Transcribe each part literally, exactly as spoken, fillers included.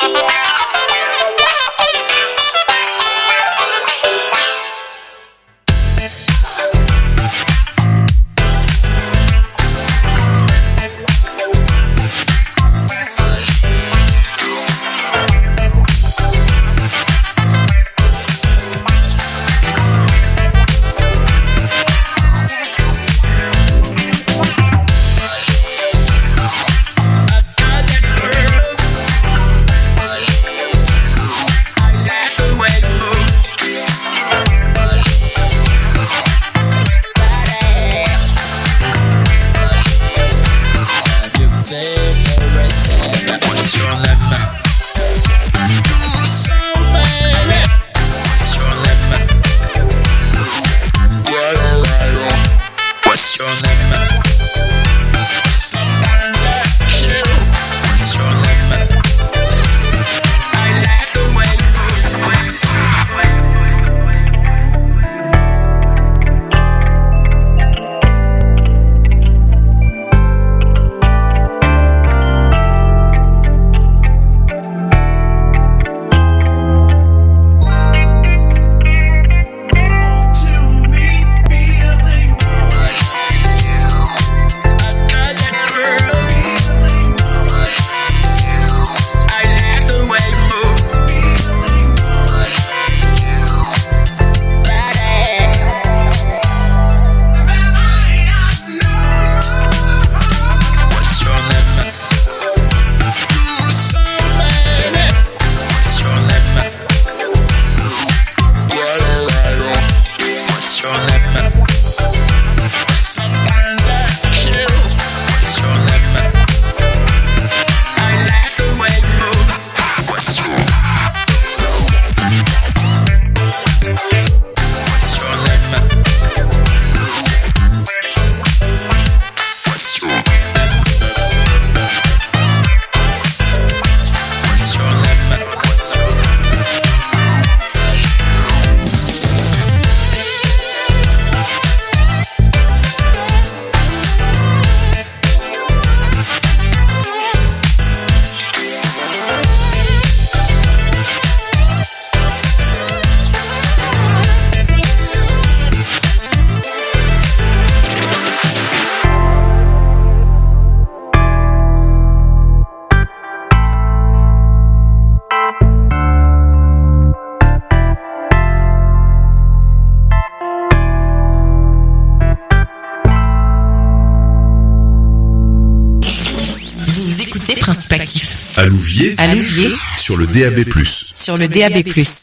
À Louviers, à Louviers, sur le D A B plus. Sur le D A B plus.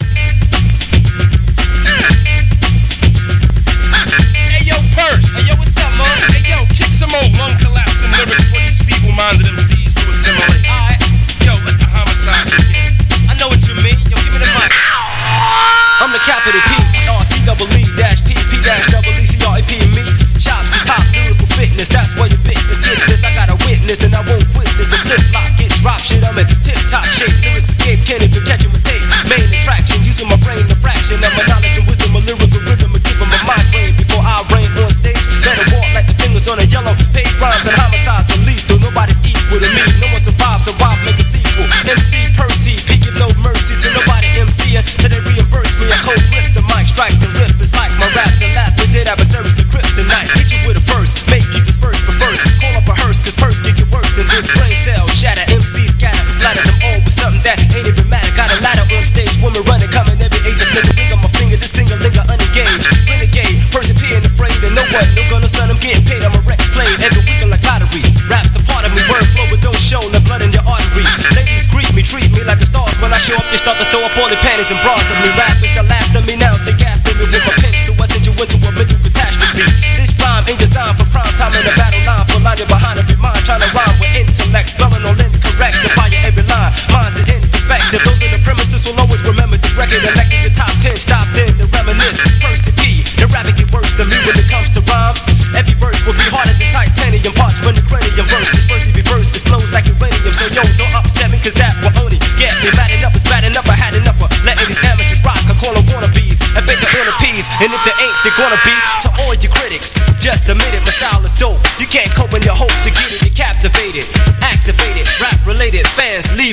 Hey yo, Purse. Hey yo, what's up, man? Hey yo, kick some old lung collapsing lyrics for these feeble-minded M Cs to assimilate. Alright. Yo, let the homicide begin. I know what you mean. Yo, give me the mic. I'm the capital P, R C double E dash P, P dash double E C R A P and me. Chops and top lyrical fitness. That's where you fit this. Get this. I got a witness, and I won't quit this. The flip flop, get drop shit. I'm in tip-top shape. Lyrics escape, can't even catch him with tape. Main attraction, using my brain, the fraction of my knowledge and wisdom, a lyrical rhythm, and give him a migraine before I reign on stage. Let it walk like the fingers on a yellow page. Rhymes and homicides are lethal. Nobody's equal to me. No one survives, so Rob make a sequel. M C Percy, P give no mercy to nobody MCing till they reimburse me. I cold grip the mic, strike and rip. It's like my rap and laugh. We did adversaries to kryptonite. Hit you with a verse, make you disperse. But first, call up a hearse, cause Purse get you worse than this. Brain cell shatter, M C scatter, splatter them all with something that ain't even matter. Got a ladder on stage, woman running, coming every age of living. Ring on my finger, this singer linger unengaged. Renegade, Percy P ain't afraid, and no one, no gonna son, I'm getting paid. I'm a Rex played every weekend like lottery. Rap's a part of me, word flow, but don't show the blood in your artery. Ladies greet me, treat me like the stars. When I show up, they start to throw up all the panties and bras of me. Rappers that laugh at me now, take after me with my pencil. I send you into a mental catastrophe. This rhyme ain't designed for prime time in a battle line. For line behind every mind, trying to rhyme with intellect. Spelling all in correct, defy every line. Minds it in perspective. Those in the premises will always remember this record. Elected the top ten, stopped in to reminisce. Percy P, the rabbit get worse than me when it comes to rhymes. Every verse will be harder than titanium parts when the cranium verse. This Percy be verse explodes like uranium. So yo, don't upset me, cause that will only get me mad enough. It's bad enough. I had enough of letting these amateurs rock. I call them wannabes. I bet they're on a peas. And if they ain't, they're gonna be. To all your critics, just admit it, my style is dope. You can't cope when you hope to get it. You're captivated, activated, rap related. Fans leave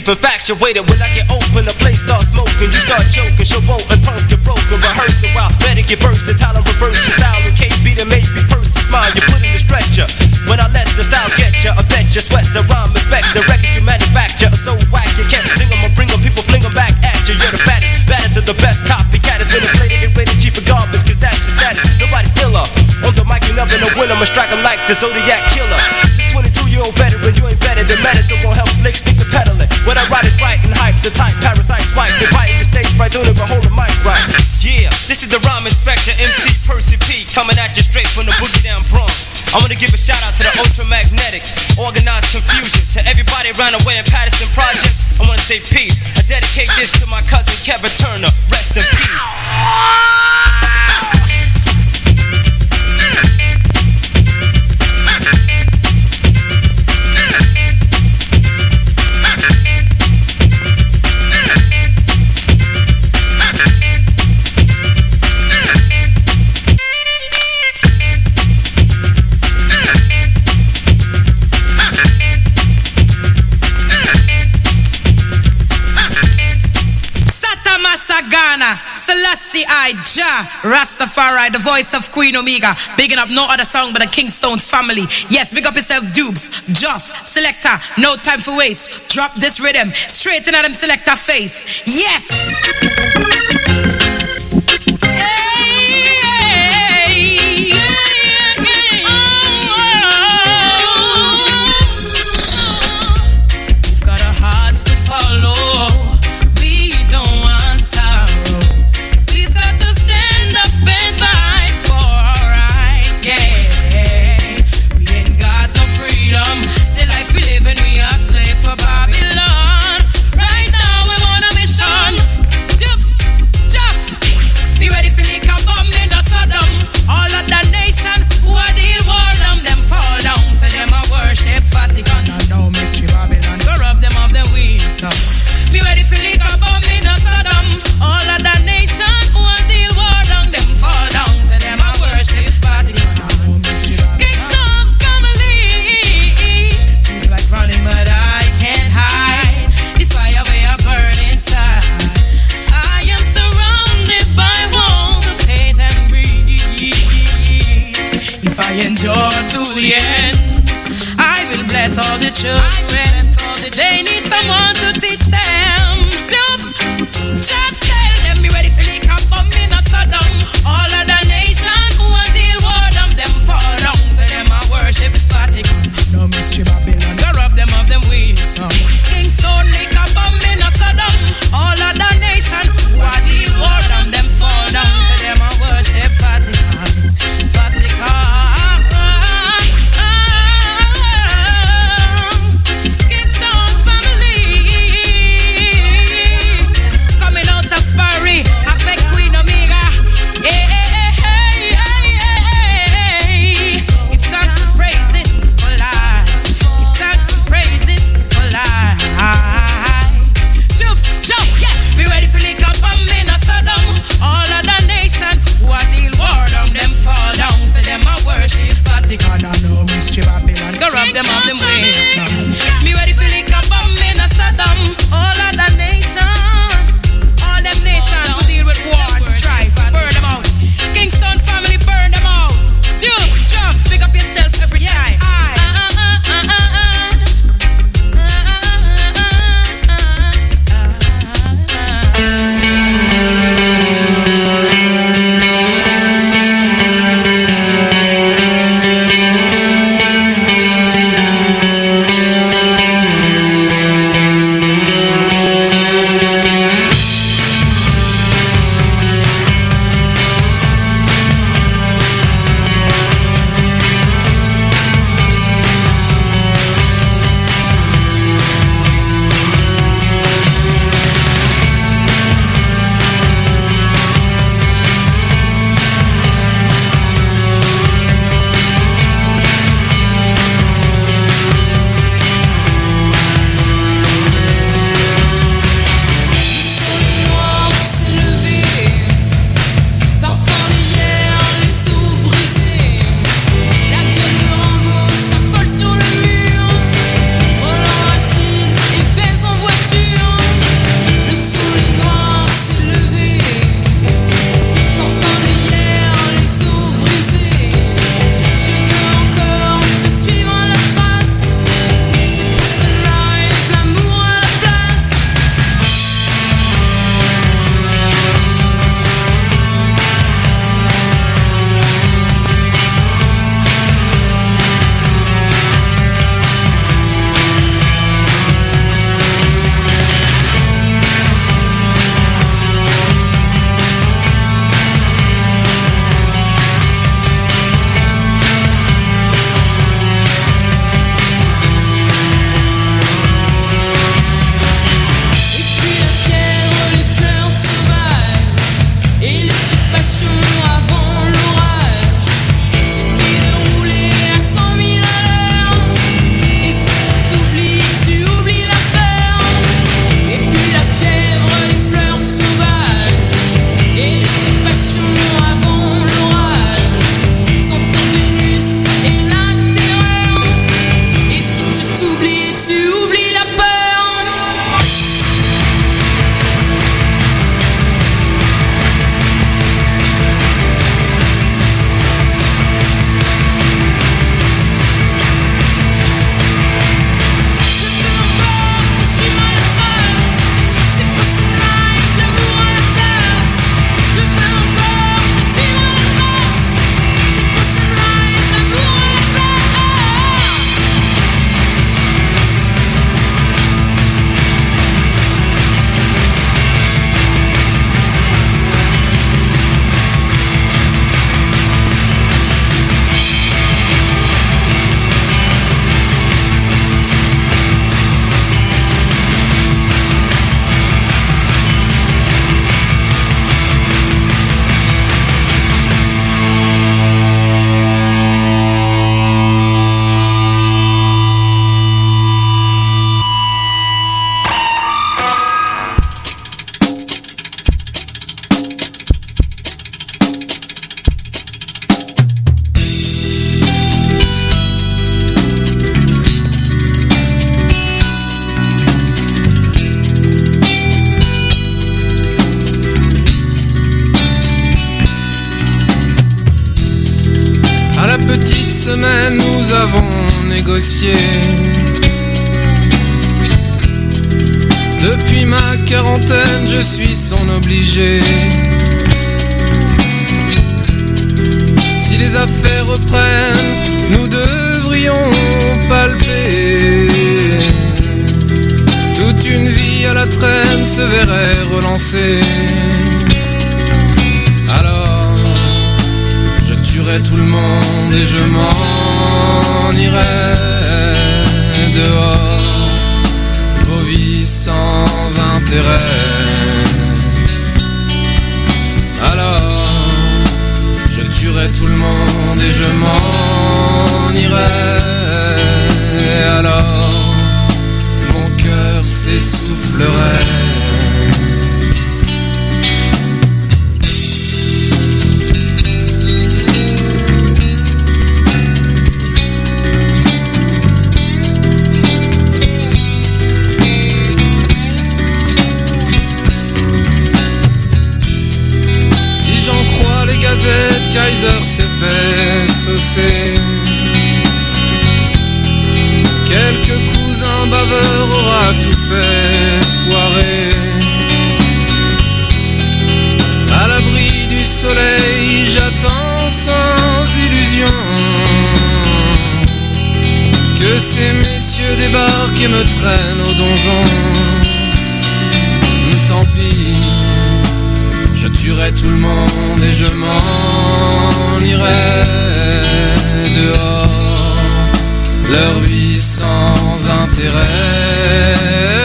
leave infatuated. When I get open, the place starts smoking. You start joking, show boat and punks get broken. Rehearse a while, better get versatile and reverse your style. With K B to make me purse the smile. You put in the stretcher. When I let the style get ya, I bet you sweat the rhyme, respect the record you manufacture. So whack, you can't sing them or bring them. People fling them back at you. You're the fattest, baddest of the best. Copycat has been inflated, it rated G for garbage, cause that's your status. Nobody's killer. On the mic, you never know when I'ma strike 'em like the Zodiac killer. This twenty-two year old veteran, you ain't better than medicine. Won't help slick, stick to peddling. When I ride is bright and hype, the type parasite swipe. They biting the stage right doing it, but hold the mic right. Yeah, this is the rhyme inspector, M C Percy P, coming at you straight from the boogie down Bronx. I wanna give a shout out to the ultramagnetic, organized confusion. To everybody around the way in Patterson Project, I wanna say peace. I dedicate this to my cousin Kevin Turner, rest in peace. Selassie I, Jah, Rastafari, the voice of Queen Omega. Bigging up no other song but the Kingstone family. Yes, big up yourself, Dubes, Juff, Selector, no time for waste. Drop this rhythm, straight in at them Selector face. Yes! Babylon. Right now we're on a mission. semaines nous avons négocié. Depuis ma quarantaine, je suis son obligé. Si les affaires reprennent, nous devrions palper. Toute une vie à la traîne se verrait relancer. Alors, je tuerai tout le monde et je m'en irai dehors, vos vies sans intérêt. Alors, je tuerai tout le monde et je m'en irai. Alors, mon cœur s'essoufflerait. Kaiser s'est fait saucer. Quelques cousins baveurs aura tout fait foirer. À l'abri du soleil, j'attends sans illusion que ces messieurs débarquent et me traînent au donjon. Tant pis, je tuerai tout le monde et je m'en irai dehors, leur vie sans intérêt.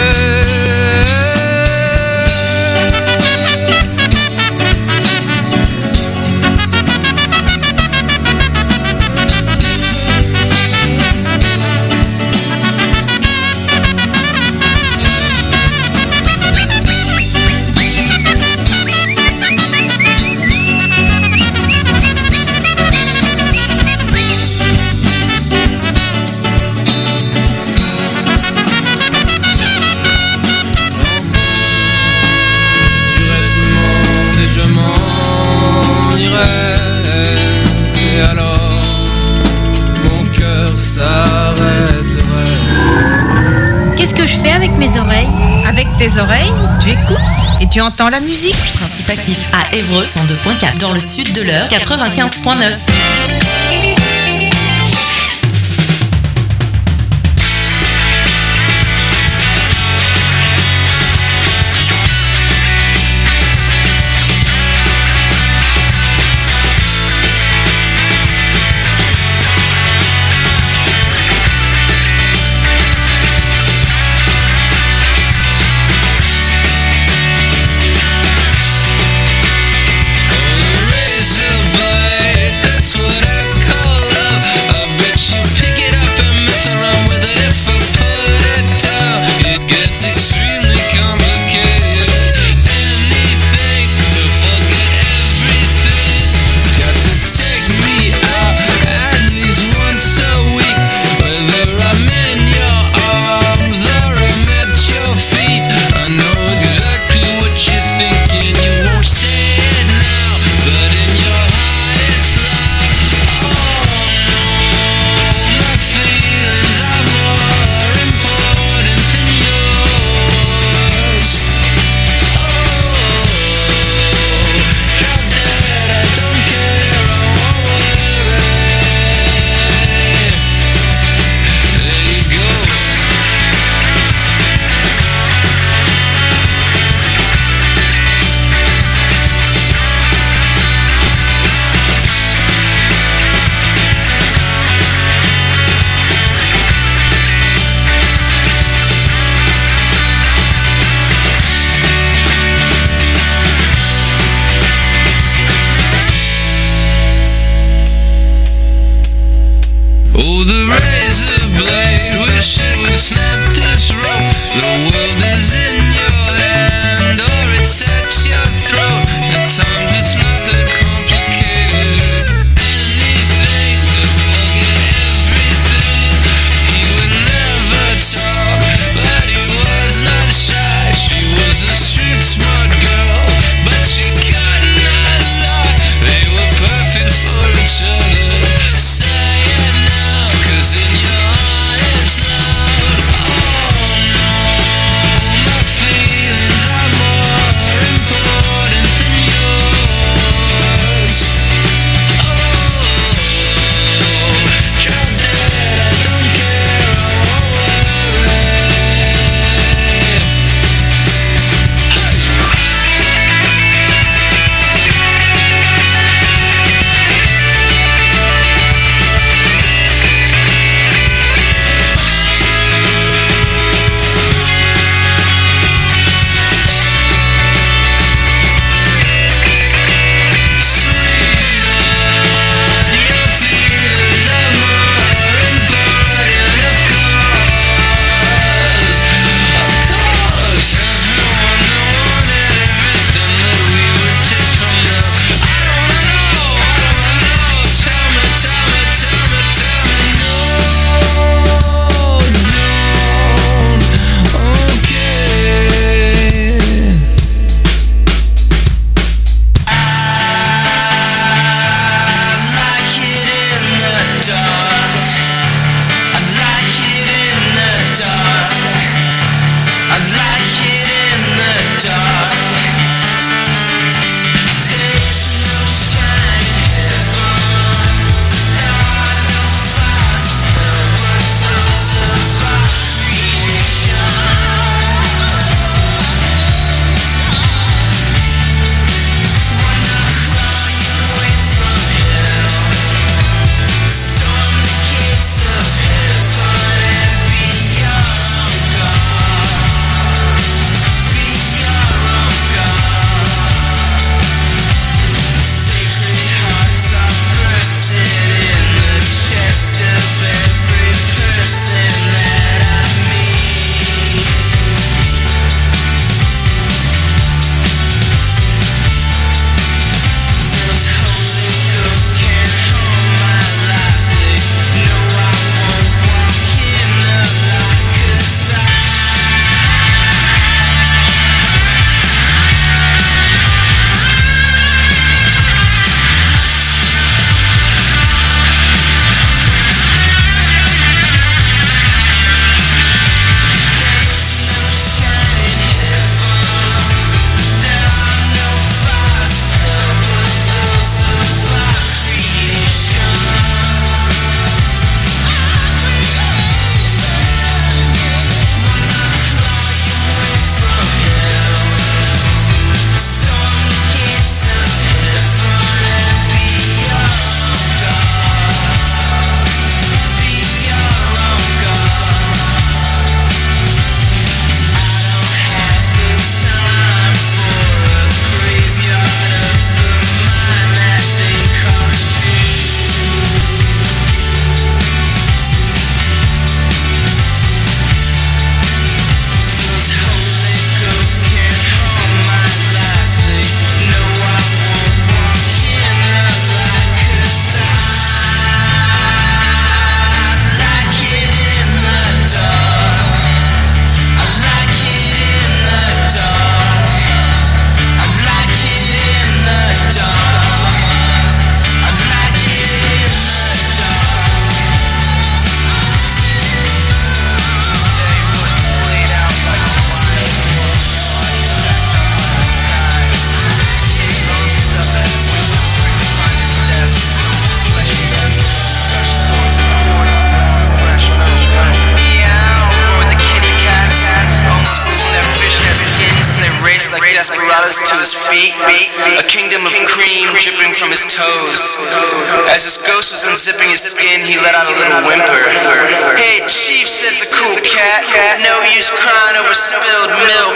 Qu'est-ce que je fais avec mes oreilles? Avec tes oreilles, tu écoutes et tu entends la musique. Principe actif à Évreux cent deux point quatre, dans le sud de l'Eure quatre-vingt-quinze point neuf. Saying desperados to his feet, a kingdom of cream dripping from his toes. As his ghost was unzipping his skin, he let out a little whimper. Hey, Chief, says the cool cat, no use crying over spilled milk.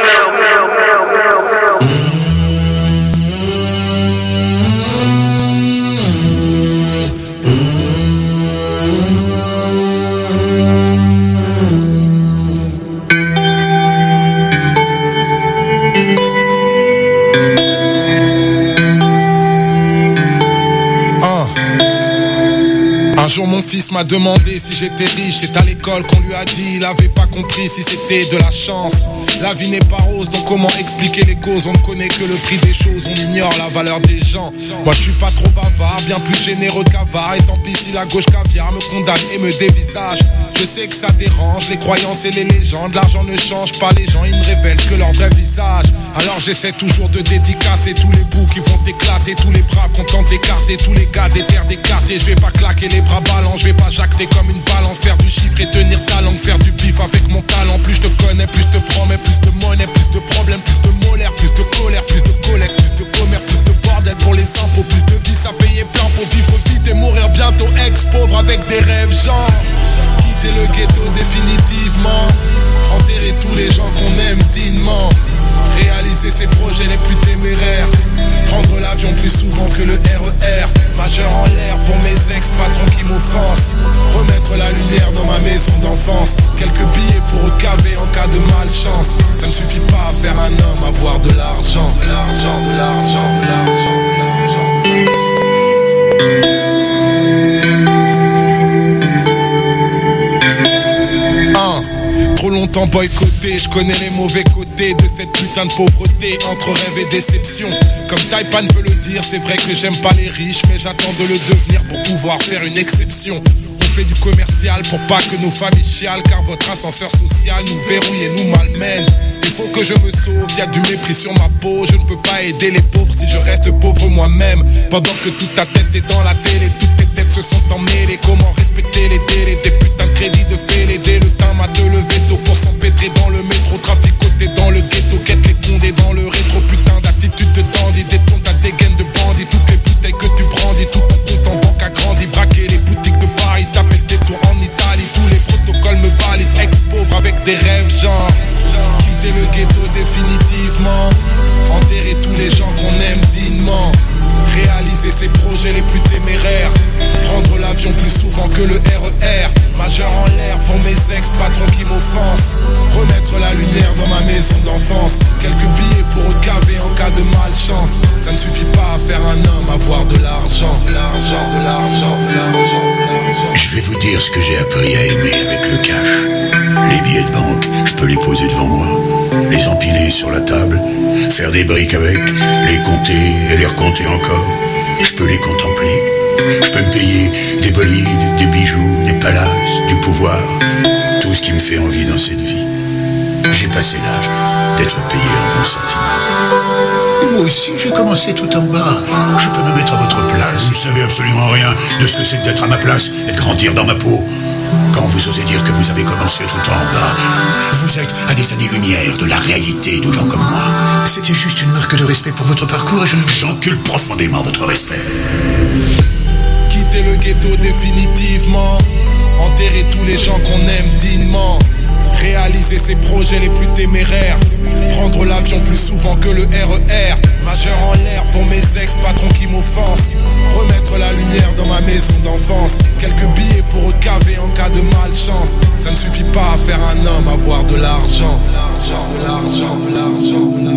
Un jour mon fils m'a demandé si j'étais riche. C'est à l'école qu'on lui a dit, il avait pas compris si c'était de la chance. La vie n'est pas rose, donc comment expliquer les causes? On ne connaît que le prix des choses, on ignore la valeur des gens. Moi je suis pas trop bavard, bien plus généreux qu'avare. Et tant pis si la gauche caviar me condamne et me dévisage. Je sais que ça dérange, les croyances et les légendes. L'argent ne change pas les gens, ils ne révèlent que leur vrai visage. Alors j'essaie toujours de dédicacer tous les bouts qui vont éclater, tous les braves contents d'écarter, tous les gars des terres des quartiers. Je vais pas claquer les bras ballants, je vais pas jacter comme une balance. Faire du chiffre et tenir ta langue, faire du bif avec mon talent. Plus je te connais, plus je te promets, plus de monnaie, plus de problèmes, plus de molaire, plus de colère, plus de collecte, plus de commerce, plus de bordel pour les impôts, plus de vis à payer plein pour vivre vite et mourir bientôt ex-pauvre avec des rêves genre quitter le ghetto définitivement, enterrer tous les gens qu'on aime dignement, réaliser ses projets les plus téméraires, prendre l'avion plus souvent que le R E R, majeur en l'air pour mes ex-patrons qui m'offensent, remettre la lumière dans ma maison d'enfance, quelques billets pour recaver en cas de malchance. Ça ne suffit pas à faire un homme, avoir de l'argent, de l'argent, de l'argent, de l'argent, de l'argent. Trop longtemps boycotté, je connais les mauvais côtés de cette putain de pauvreté, entre rêve et déception. Comme Taipan peut le dire, c'est vrai que j'aime pas les riches, mais j'attends de le devenir pour pouvoir faire une exception. On fait du commercial pour pas que nos familles chialent, car votre ascenseur social nous verrouille et nous malmène. Il faut que je me sauve, y'a du mépris sur ma peau. Je ne peux pas aider les pauvres si je reste pauvre moi-même. Pendant que toute ta tête est dans la télé, toutes tes têtes se sont emmêlées. Comment respecter les délais, des putains de crédits de fêlés. Dès le temps m'a de lever tôt pour s'empêtrer dans le métro. Traficoter dans le ghetto, quête les condés dans le rétro. Putain d'attitude de dandy, détonne ta dégaine de bandit. Toutes les bouteilles que tu brandis, tout ton compte en banque a grandi. Braquer les boutiques de Paris, taper le détour en Italie. Tous les protocoles me valident, ex-pauvre avec des rêves genre quitter le ghetto définitivement, enterrer tous les gens qu'on aime dignement, réaliser ses projets les plus téméraires, prendre l'avion plus souvent que le R E R, majeur en l'air pour mes ex-patrons qui m'offensent, remettre la lumière dans ma maison d'enfance, quelques billets pour recaver en cas de malchance. Ça ne suffit pas à faire un homme, avoir de l'argent, de l'argent, de l'argent, de l'argent, de l'argent. Je vais vous dire ce que j'ai appris à aimer avec le cash. Les billets de banque, je peux les poser devant moi, les empiler sur la table, faire des briques avec, les compter et les recompter encore. Je peux les contempler, je peux me payer des bolides, des bijoux, des palaces, du pouvoir, tout ce qui me fait envie dans cette vie. J'ai passé l'âge d'être payé en bons sentiments. Moi aussi, j'ai commencé tout en bas. Je peux me mettre à votre place. Vous savez absolument rien de ce que c'est d'être à ma place et de grandir dans ma peau. Quand vous osez dire que vous avez commencé tout en bas, vous êtes à des années-lumière de la réalité de gens comme moi. C'était juste une marque de respect pour votre parcours et je j'encule profondément votre respect. Quitter le ghetto définitivement, enterrer tous les gens qu'on aime dignement, réaliser ses projets les plus téméraires, prendre l'avion plus souvent que le R E R, majeur en l'air pour mes ex-patrons qui m'offensent, remettre la lumière dans ma maison d'enfance, quelques billets pour recaver en cas de malchance. Ça ne suffit pas à faire un homme, avoir de l'argent, de l'argent, de l'argent, de l'argent, de l'argent.